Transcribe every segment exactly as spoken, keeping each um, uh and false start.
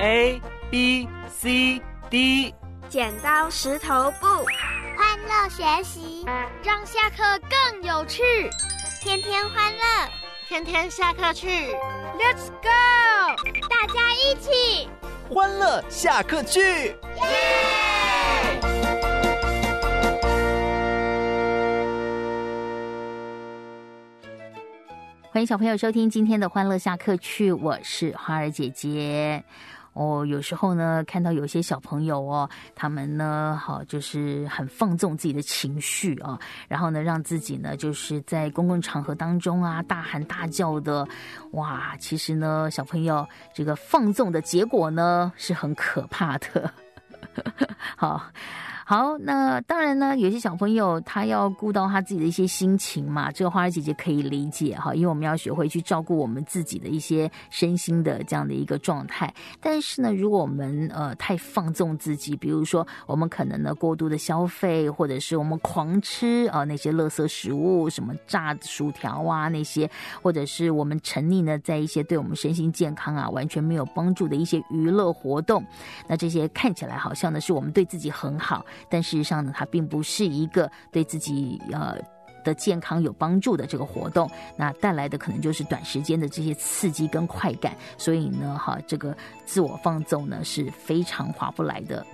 A B C D。 剪刀石头布， 欢乐学习， 让下课更有趣。 天天欢乐， 天天下课去 Let's go， 大家一起欢乐下课去， 耶！ 欢迎小朋友收听今天的欢乐下课去，我是花儿姐姐。哦，有时候呢，看到有些小朋友哦，他们呢，好就是很放纵自己的情绪啊，然后呢，让自己呢，就是在公共场合当中啊，大喊大叫的，哇，其实呢，小朋友这个放纵的结果呢，是很可怕的。好。好，那当然呢，有些小朋友他要顾到他自己的一些心情嘛，这个花儿姐姐可以理解哈，因为我们要学会去照顾我们自己的一些身心的这样的一个状态。但是呢，如果我们呃太放纵自己，比如说我们可能呢过度的消费，或者是我们狂吃啊、呃、那些垃圾食物，什么炸薯条啊那些，或者是我们沉溺呢在一些对我们身心健康啊完全没有帮助的一些娱乐活动，那这些看起来好像呢是我们对自己很好。但事实上呢，它并不是一个对自己呃的健康有帮助的这个活动，那带来的可能就是短时间的这些刺激跟快感，所以呢，哈，这个自我放纵呢是非常划不来的。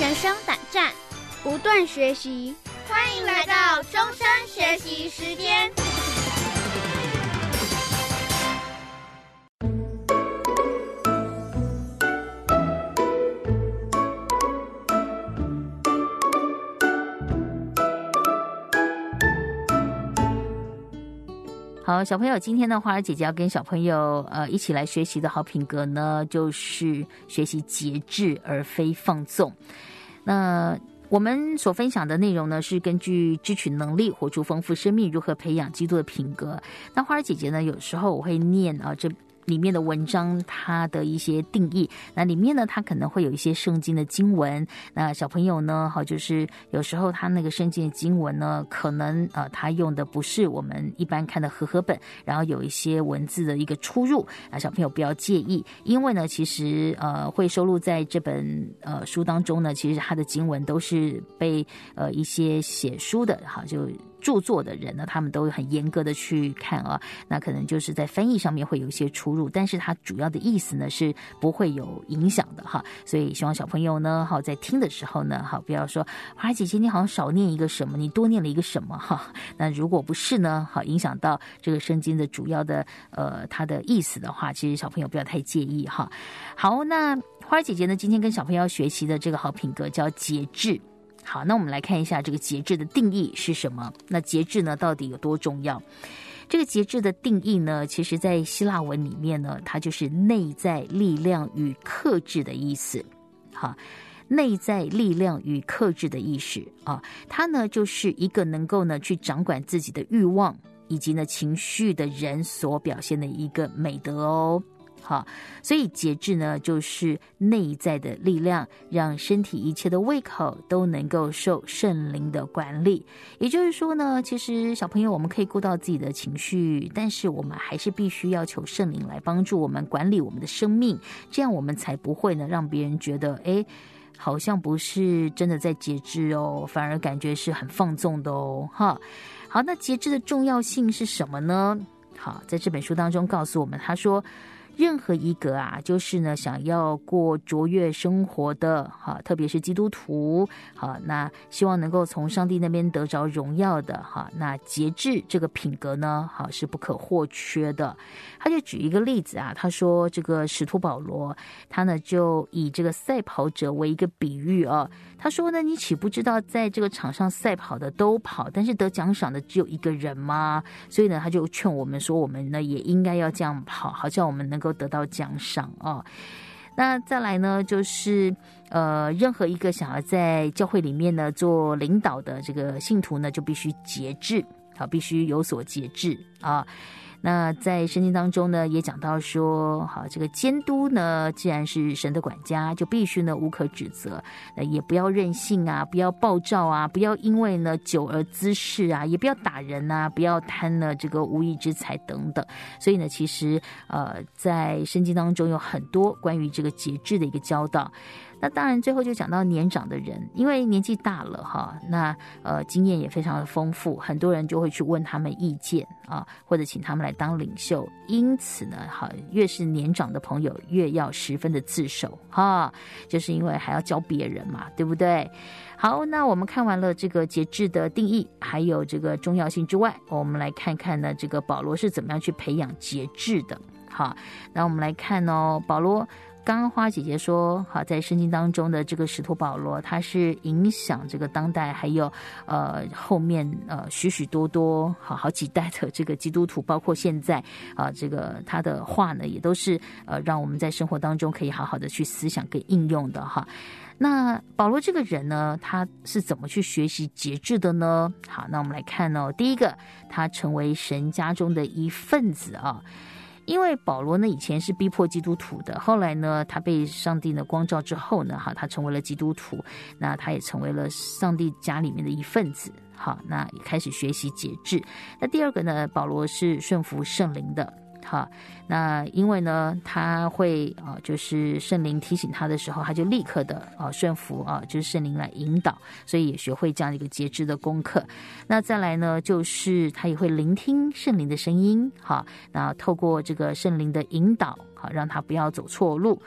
人生胆战，不断学习。 欢迎来到终身学习时间。 好，小朋友，今天呢，花儿姐姐要跟小朋友呃一起来学习的好品格呢，就是学习节制而非放纵。那我们所分享的内容呢，是根据支取能力，活出丰富生命，如何培养基督的品格。那花儿姐姐呢，有时候我会念啊这里面的文章它的一些定义，那里面呢它可能会有一些圣经的经文，那小朋友呢好就是有时候他那个圣经的经文呢可能呃他用的不是我们一般看的和合本，然后有一些文字的一个出入啊，小朋友不要介意，因为呢其实呃会收录在这本呃书当中呢，其实它的经文都是被呃一些写书的哈就著作的人呢，他们都很严格的去看啊，那可能就是在翻译上面会有一些出入，但是它主要的意思呢是不会有影响的哈，所以希望小朋友呢，好在听的时候呢，好不要说花姐姐你好像少念一个什么，你多念了一个什么哈，那如果不是呢，好影响到这个圣经的主要的呃它的意思的话，其实小朋友不要太介意哈。好，那花姐姐呢，今天跟小朋友要学习的这个好品格叫节制。好，那我们来看一下这个节制的定义是什么？那节制呢，到底有多重要？这个节制的定义呢，其实在希腊文里面呢，它就是内在力量与克制的意思。好，内在力量与克制的意识啊，它呢就是一个能够呢去掌管自己的欲望以及呢情绪的人所表现的一个美德哦。好，所以节制呢，就是内在的力量，让身体一切的胃口都能够受圣灵的管理。也就是说呢，其实小朋友我们可以顾到自己的情绪，但是我们还是必须要求圣灵来帮助我们管理我们的生命，这样我们才不会呢让别人觉得，哎，好像不是真的在节制哦，反而感觉是很放纵的哦。哈，好，那节制的重要性是什么呢？好，在这本书当中告诉我们，他说，任何一个啊，就是呢想要过卓越生活的哈，特别是基督徒好，那希望能够从上帝那边得着荣耀的哈，那节制这个品格呢，好是不可或缺的。他就举一个例子啊，他说这个使徒保罗，他呢就以这个赛跑者为一个比喻啊，他说呢，你岂不知道在这个场上赛跑的都跑，但是得奖赏的只有一个人吗？所以呢，他就劝我们说，我们呢也应该要这样跑，好叫我们能够得到奖赏啊。那再来呢，就是呃，任何一个想要在教会里面呢做领导的这个信徒呢，就必须节制，好，必须有所节制啊。那在圣经当中呢，也讲到说，好，这个监督呢，既然是神的管家，就必须呢无可指责，呃，也不要任性啊，不要暴躁啊，不要因为呢久而滋事啊，也不要打人啊，不要贪呢这个无义之财等等。所以呢，其实呃，在圣经当中有很多关于这个节制的一个教导。那当然最后就讲到年长的人，因为年纪大了哈，那呃经验也非常的丰富，很多人就会去问他们意见啊，或者请他们来当领袖。因此呢，好，越是年长的朋友越要十分的自守哈，就是因为还要教别人嘛，对不对？好，那我们看完了这个节制的定义还有这个重要性之外，我们来看看呢这个保罗是怎么样去培养节制的。好，那我们来看哦，保罗刚刚花姐姐说，好，在圣经当中的这个使徒保罗，他是影响这个当代还有呃后面呃许许多多好好几代的这个基督徒，包括现在啊、呃、这个他的话呢，也都是呃让我们在生活当中可以好好的去思想跟应用的哈。那保罗这个人呢，他是怎么去学习节制的呢？好，那我们来看哦，第一个，他成为神家中的一份子啊。因为保罗呢以前是逼迫基督徒的，后来呢他被上帝呢光照之后呢，哈，他成为了基督徒，那他也成为了上帝家里面的一份子，好，那也开始学习节制。那第二个呢，保罗是顺服圣灵的。好，那因为呢他会啊、呃，就是圣灵提醒他的时候，他就立刻的啊、呃、顺服啊、呃，就是圣灵来引导，所以也学会这样一个节制的功课。那再来呢，就是他也会聆听圣灵的声音，好，那透过这个圣灵的引导，好，让他不要走错路。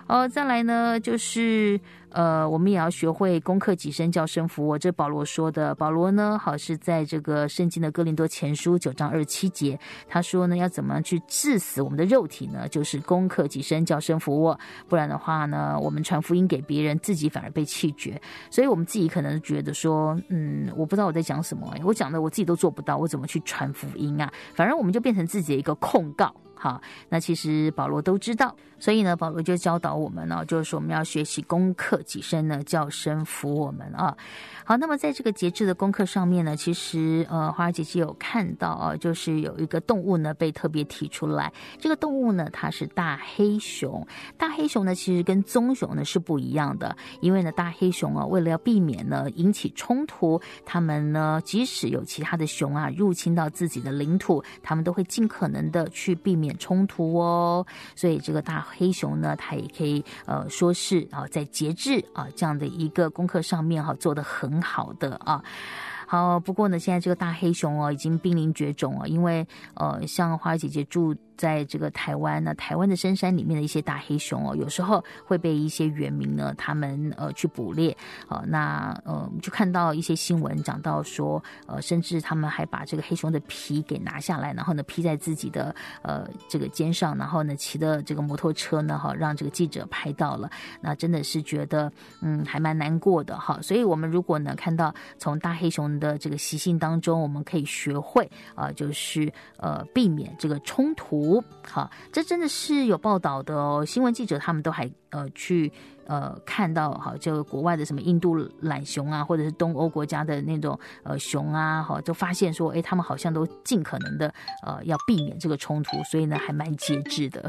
哦，再来呢就是呃，我们也要学会攻克己身，叫身服我。这保罗说的。保罗呢，好是在这个圣经的哥林多前书九章二十七节，他说呢，要怎么样去治死我们的肉体呢？就是攻克己身，叫身服我。不然的话呢，我们传福音给别人，自己反而被弃绝。所以我们自己可能觉得说，嗯，我不知道我在讲什么、欸，我讲的我自己都做不到，我怎么去传福音啊？反而我们就变成自己的一个控告。好，那其实保罗都知道，所以呢，保罗就教导我们呢、哦，就是说我们要学习攻克己身呢，叫身服我们啊。好，那么在这个节制的功课上面呢，其实呃，花儿姐姐有看到啊，就是有一个动物呢被特别提出来，这个动物呢它是大黑熊。大黑熊呢其实跟棕熊呢是不一样的，因为呢大黑熊啊为了要避免呢引起冲突，他们呢即使有其他的熊啊入侵到自己的领土，他们都会尽可能的去避免冲突哦。所以这个大黑熊呢，它也可以呃说是啊在节制啊这样的一个功课上面哈、啊、做得很好的啊。好，不过呢，现在这个大黑熊哦，已经濒临绝种了，因为呃，像花儿姐姐住在这个台湾呢，台湾的深山里面的一些大黑熊哦，有时候会被一些原民呢，他们呃去捕猎，呃，那呃就看到一些新闻讲到说，呃，甚至他们还把这个黑熊的皮给拿下来，然后呢披在自己的呃这个肩上，然后呢骑的这个摩托车呢，哈，让这个记者拍到了，那真的是觉得嗯还蛮难过的哈。所以我们如果呢看到从大黑熊的这个习性当中，我们可以学会啊、呃，就是呃避免这个冲突。好，这真的是有报道的哦。新闻记者他们都还呃去呃看到哈，这个国外的什么印度懒熊啊，或者是东欧国家的那种呃熊啊，哈，就发现说，哎，他们好像都尽可能的呃要避免这个冲突，所以呢还蛮节制的。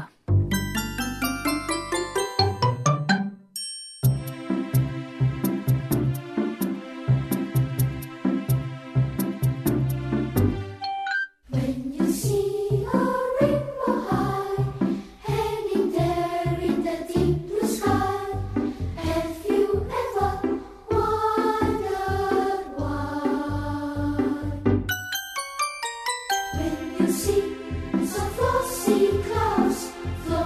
See some frosty clouds.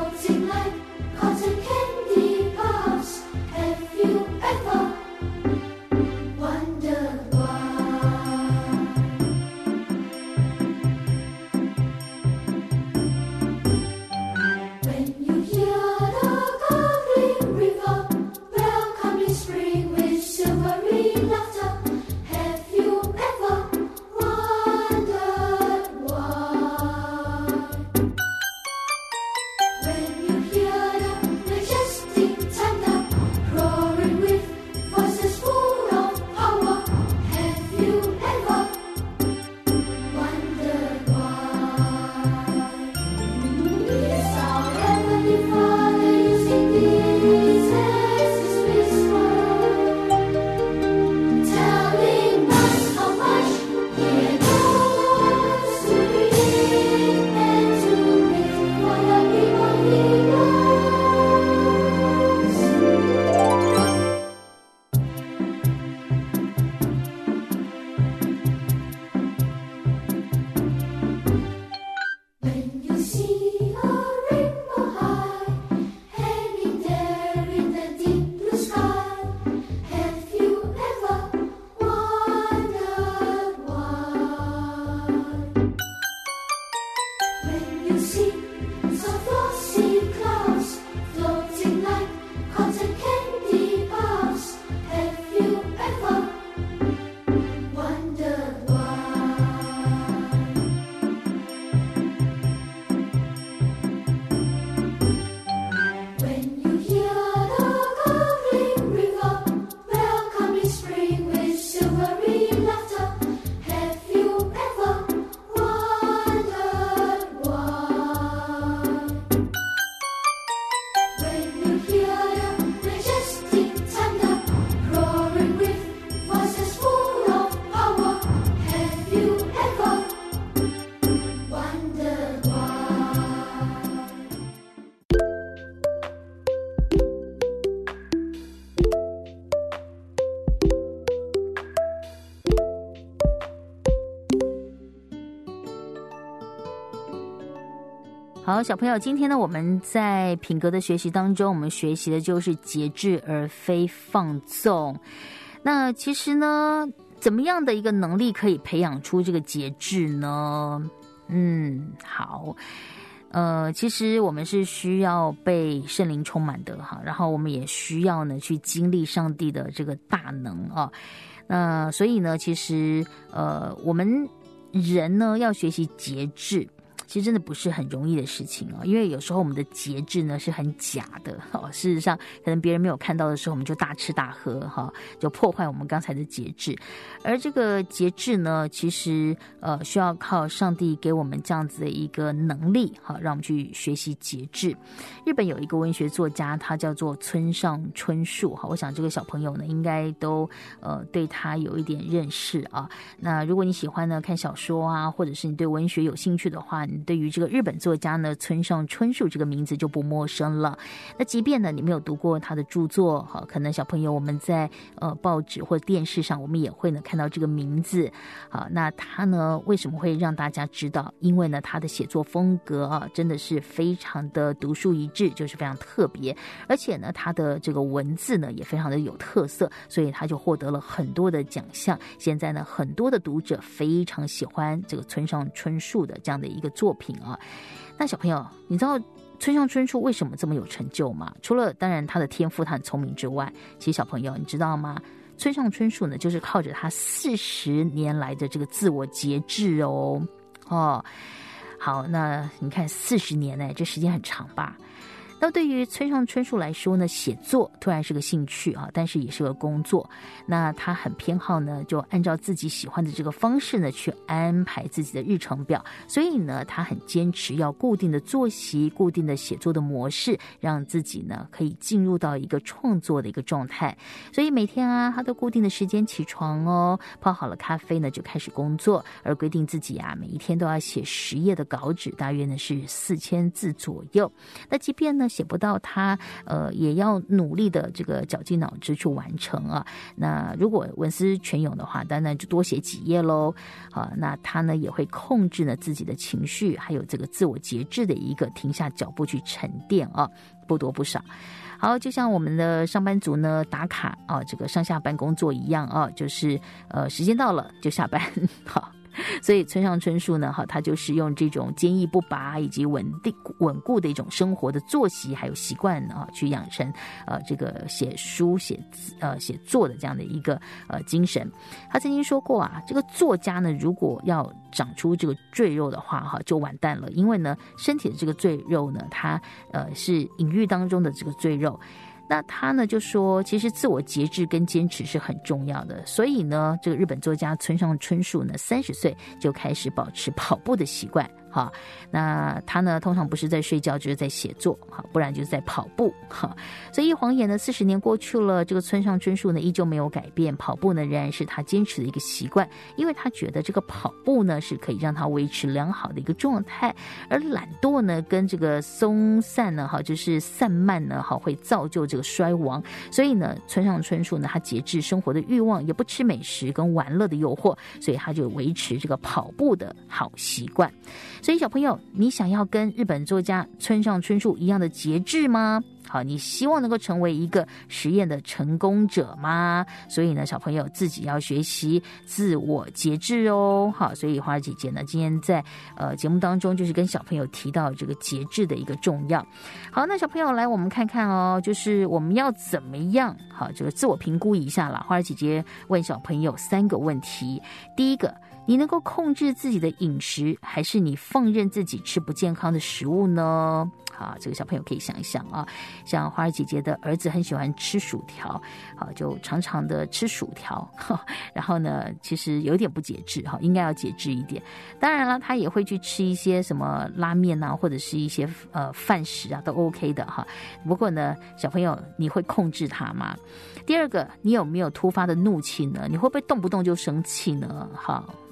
好，小朋友，今天呢，我们在品格的学习当中，我们学习的就是节制而非放纵。那其实呢，怎么样的一个能力可以培养出这个节制呢？嗯，好。呃，其实我们是需要被圣灵充满的哈，然后我们也需要呢去经历上帝的这个大能啊。那所以呢，其实呃，我们人呢要学习节制。其实真的不是很容易的事情哦，因为有时候我们的节制呢是很假的哦。事实上，可能别人没有看到的时候，我们就大吃大喝哈，就破坏我们刚才的节制。而这个节制呢，其实呃需要靠上帝给我们这样子的一个能力哈，让我们去学习节制。日本有一个文学作家，他叫做村上春树哈，我想这个小朋友呢应该都呃对他有一点认识啊。那如果你喜欢呢看小说啊，或者是你对文学有兴趣的话，你对于这个日本作家呢村上春树这个名字就不陌生了。那即便呢你没有读过他的著作，可能小朋友我们在呃报纸或电视上我们也会呢看到这个名字。好，那他呢为什么会让大家知道？因为呢他的写作风格啊真的是非常的独树一帜，就是非常特别，而且呢他的这个文字呢也非常的有特色，所以他就获得了很多的奖项。现在呢很多的读者非常喜欢这个村上春树的这样的一个作品啊。那小朋友，你知道村上春树为什么这么有成就吗？除了当然他的天赋他很聪明之外，其实小朋友你知道吗？村上春树呢就是靠着他四十年来的这个自我节制哦。哦，好，那你看四十年呢，这时间很长吧？那对于村上春树来说呢，写作突然是个兴趣啊，但是也是个工作。那他很偏好呢，就按照自己喜欢的这个方式呢，去安排自己的日程表。所以呢，他很坚持要固定的作息、固定的写作的模式，让自己呢可以进入到一个创作的一个状态。所以每天啊，他都固定的时间起床哦，泡好了咖啡呢就开始工作，而规定自己啊每一天都要写十页的稿纸，大约呢是四千字左右。那即便呢写不到他，呃，也要努力的这个绞尽脑汁去完成啊。那如果文思泉涌的话，当然就多写几页喽。啊，那他呢也会控制呢自己的情绪，还有这个自我节制的一个停下脚步去沉淀啊，不多不少。好，就像我们的上班族呢打卡啊，这个上下班工作一样啊，就是呃时间到了就下班，好。所以村上春树呢，哈，他就是用这种坚毅不拔以及稳定稳固的一种生活的作息还有习惯啊，去养成呃这个写书写字呃写作的这样的一个呃精神。他曾经说过啊，这个作家呢，如果要长出这个赘肉的话，哈，就完蛋了，因为呢，身体的这个赘肉呢，它呃是隐喻当中的这个赘肉。那他呢就说，其实自我节制跟坚持是很重要的，所以呢，这个日本作家村上春树呢，三十岁就开始保持跑步的习惯。好，那他呢通常不是在睡觉就是在写作，好，不然就是在跑步。好，所以一晃眼呢四十年过去了，这个村上春树呢依旧没有改变，跑步呢仍然是他坚持的一个习惯，因为他觉得这个跑步呢是可以让他维持良好的一个状态，而懒惰呢跟这个松散呢哈就是散漫呢哈会造就这个衰亡，所以呢村上春树呢他节制生活的欲望，也不吃美食跟玩乐的诱惑，所以他就维持这个跑步的好习惯。所以小朋友，你想要跟日本作家村上春树一样的节制吗？好，你希望能够成为一个实验的成功者吗？所以呢，小朋友自己要学习自我节制哦。好，所以花儿姐姐呢，今天在呃节目当中就是跟小朋友提到这个节制的一个重要。好，那小朋友来，我们看看哦，就是我们要怎么样好，这个自我评估一下啦。花儿姐姐问小朋友三个问题，第一个，你能够控制自己的饮食，还是你放任自己吃不健康的食物呢？好，这个小朋友可以想一想啊，像花儿姐姐的儿子很喜欢吃薯条，好，就常常的吃薯条，然后呢，其实有点不节制哈，应该要节制一点。当然了，他也会去吃一些什么拉面啊，或者是一些呃饭食啊，都 OK 的哈。不过呢，小朋友，你会控制他吗？第二个，你有没有突发的怒气呢？你会不会动不动就生气呢？好。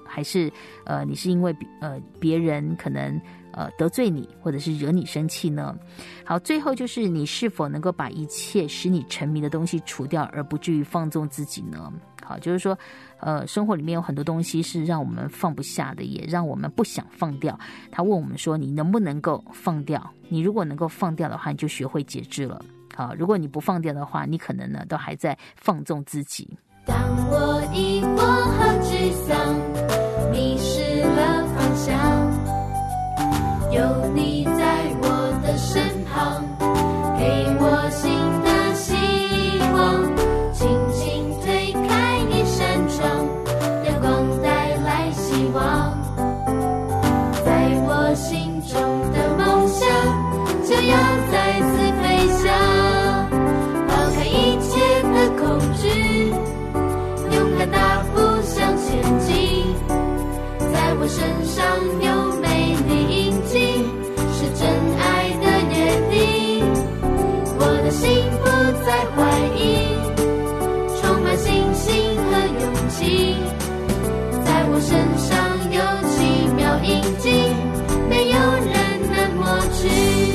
还是呃你是因为呃别人可能呃得罪你，或者是惹你生气呢？好，最后就是你是否能够把一切使你沉迷的东西除掉，而不至于放纵自己呢？好，就是说呃生活里面有很多东西是让我们放不下的，也让我们不想放掉。他问我们说，你能不能够放掉？你如果能够放掉的话，你就学会节制了。好，如果你不放掉的话，你可能呢都还在放纵自己。 当我疑惑和沮丧，迷失了方向，有你在我的身旁，给我新的希望，轻轻推开一扇窗，阳光带来希望，在我心中的梦想就要再次飞翔，抛开一切的恐惧，勇敢大步向前进，在我身上有美丽印记，是真爱的约定，我的心不再怀疑，充满信心和勇气，在我身上有奇妙印记，没有人能抹去。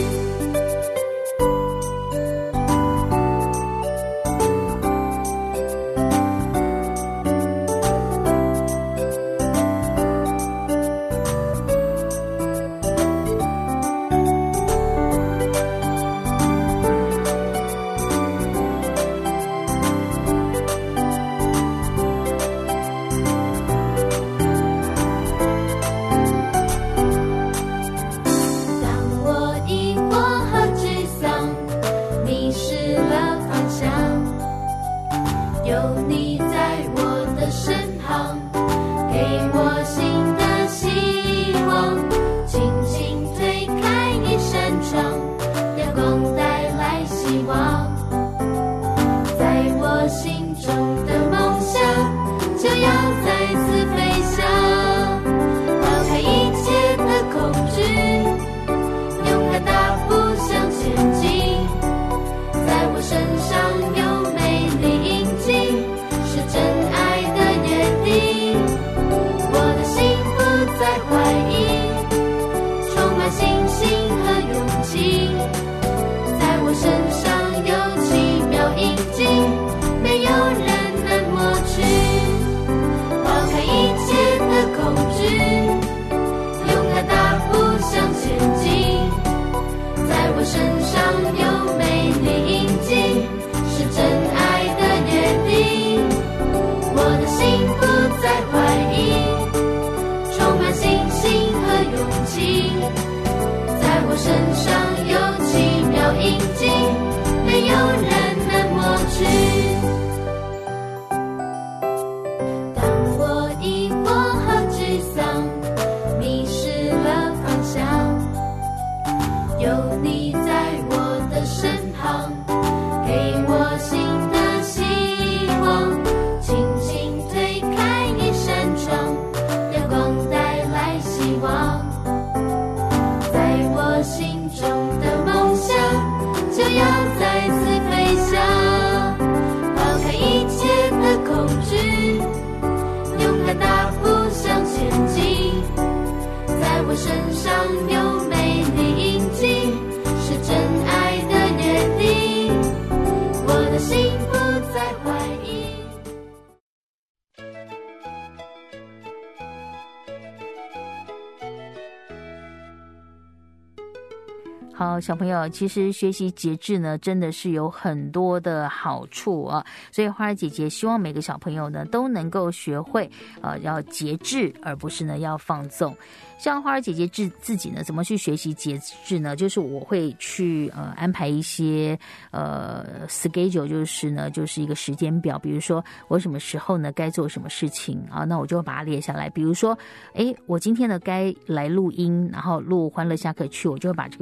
好，小朋友，其实学习节制呢，真的是有很多的好处啊。所以花儿姐姐希望每个小朋友呢都能够学会，呃，要节制，而不是呢要放纵。像花儿姐姐自自己呢，怎么去学习节制呢？就是我会去呃安排一些呃 schedule， 就是呢就是一个时间表，比如说我什么时候呢该做什么事情啊，那我就把它列下来。比如说，哎，我今天呢该来录音，然后录欢乐下课去，我就会把这个时间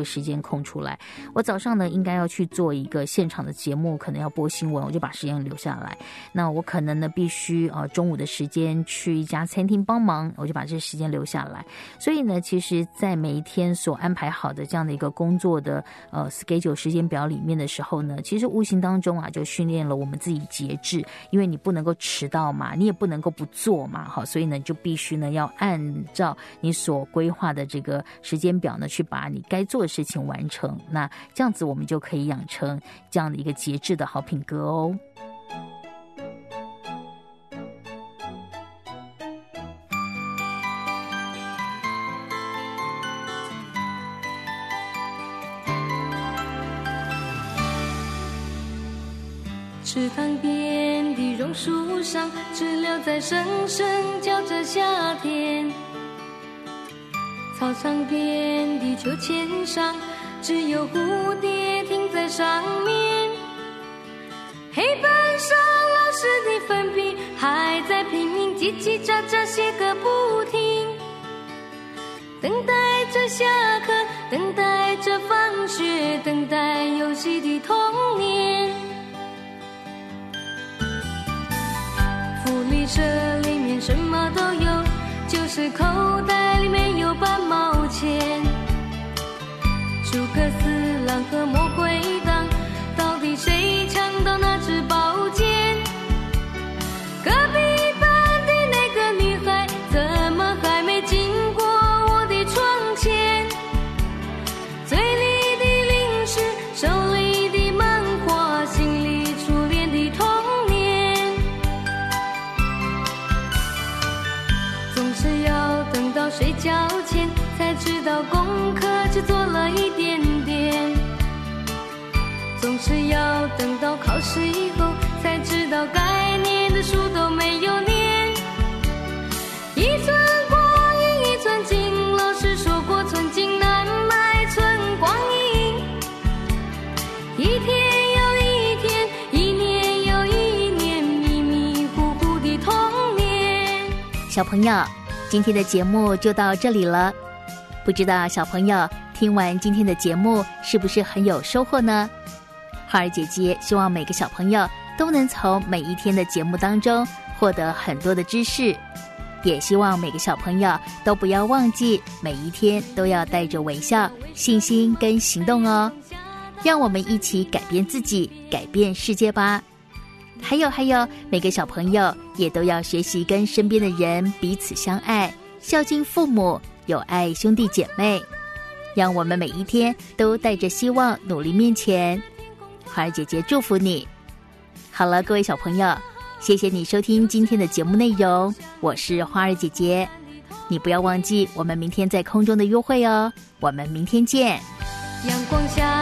空出来。我早上呢应该要去做一个现场的节目，可能要播新闻，我就把时间留下来。那我可能呢必须呃中午的时间去一家餐厅帮忙，我就把这时间留下来。所以呢，其实在每一天所安排好的这样的一个工作的呃 schedule 时间表里面的时候呢，其实无形当中啊就训练了我们自己节制，因为你不能够迟到嘛，你也不能够不做嘛，好，所以呢就必须呢要按照你所规划的这个时间表呢去把你该做的事情完成。那这样子我们就可以养成这样的一个节制的好品格哦。 池塘边的榕树上，知了在声声叫着夏天。操场边的秋千上，只有蝴蝶停在上面。黑板上老师的粉笔还在拼命叽叽喳喳写个不停，等待着下课，等待着放学，等待游戏的童年。福利社里面什么都有，就是口袋里面有半毛钱。诸葛四郎和魔鬼党，到底谁抢到那支宝剑？隔壁班的那个女孩，怎么还没经过我的窗前？嘴里的零食，手里的漫画，心里初恋的童年。总是要等到睡觉前，才知道功课只做了一点点。总是要等到考试以后，才知道该念的书都没有念。一寸光阴一寸金，老师说过寸金难买寸光阴。一天又一天，一年又一年，迷迷糊糊的童年。 小朋友，今天的节目就到这里了。不知道小朋友听完今天的节目是不是很有收获呢？花儿姐姐希望每个小朋友都能从每一天的节目当中获得很多的知识，也希望每个小朋友都不要忘记每一天都要带着微笑、信心跟行动哦。让我们一起改变自己，改变世界吧。还有还有，每个小朋友也都要学习跟身边的人彼此相爱，孝敬父母，有爱兄弟姐妹。让我们每一天都带着希望努力面前。花儿姐姐祝福你。好了，各位小朋友，谢谢你收听今天的节目内容，我是花儿姐姐。你不要忘记我们明天在空中的约会哦，我们明天见。 阳光下